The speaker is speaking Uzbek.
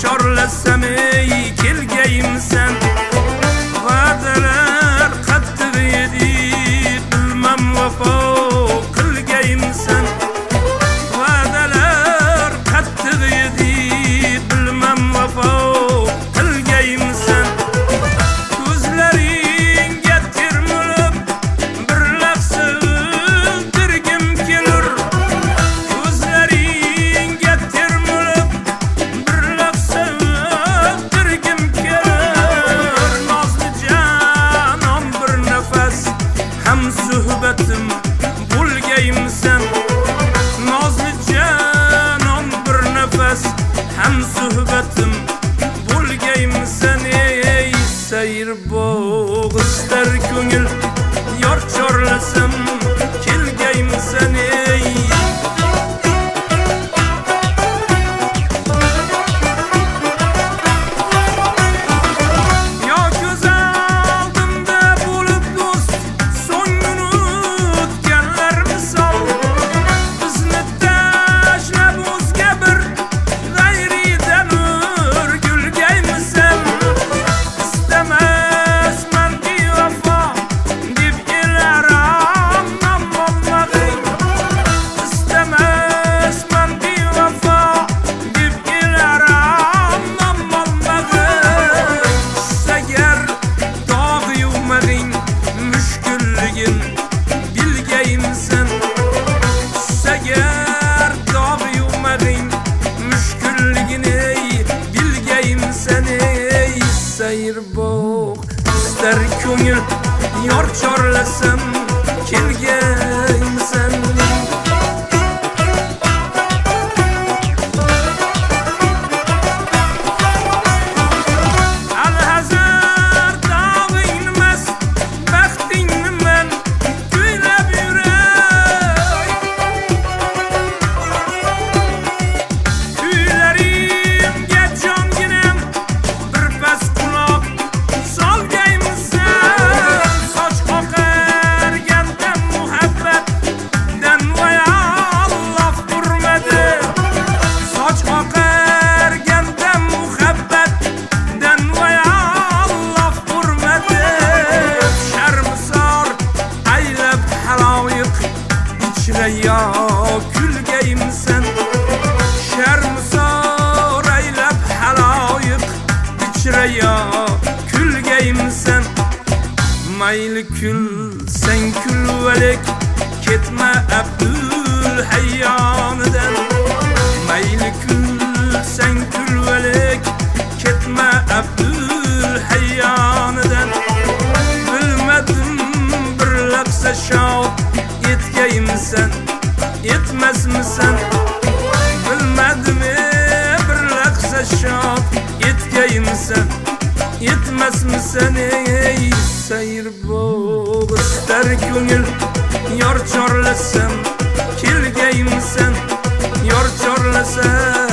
chorlasam ey kelgayimsan. Va'dalar qattiq edi, bilmam vafo qilgayimsan. Va'dalar qattiq edi, bilmam vafo qilgayimsan. Ko'zlaringga termulib bir lahza o'ldirgim kelur. Ko'zlaringga termulib bir lahza o'ldirgim kelur. Nozli janon bir nafas ham suhbatim bo'lgayimsan. Nozli janon bir nafas ham suhbatim bo'lgayimsan. Ey sayr bog' istar ko'ngil yor chorlasam kelgayimsan. Ey yo ko'z oldimda bo'lib do'st so'ngini o'tganlar misol. Bizni tashlab o'zga bir g'ayridan o'rgulgaymisan. Istamasman bevafo deb elaram nom olmag'ing. Istamasman bevafo deb elaram nom olmag'ing. Sagar dog' yuvmag'ing mushkulligin bilgayimsan. Sagar dog' yuvmag'ing mushkulligin ey bilgayimsan. Ey sayr bog' istar ko'ngil yor chorlasam kelgayimsan. Alhazar dog'ing nimas, baxting niman kuylab yuray. Kuylarimga jonginam bir pas quloq solgaymisan. Soch oqarganda muhabbatdan voy Alloh urmadi. Soch oqarganda muhabbatdan voy Alloh urmadi. Sharmisor aylab haloyiq ichra yo kulgayimsan. Sharmisor aylab haloyiq ichra yo kulgayimsan. Mayli kulsang kulvalik ketma Abdul hayyonidan. Mayli kulsang kulvalik ketma Abdul hayyonidan. Bilmadim bir lahza shod etgayimsan, etmasmisan. Bilmadim bir lahza shod etgayimsan, etmasmisan. Ey sayr bog' istar ko'ngil yor chorlasam kelgayimsan. Yor chorlasam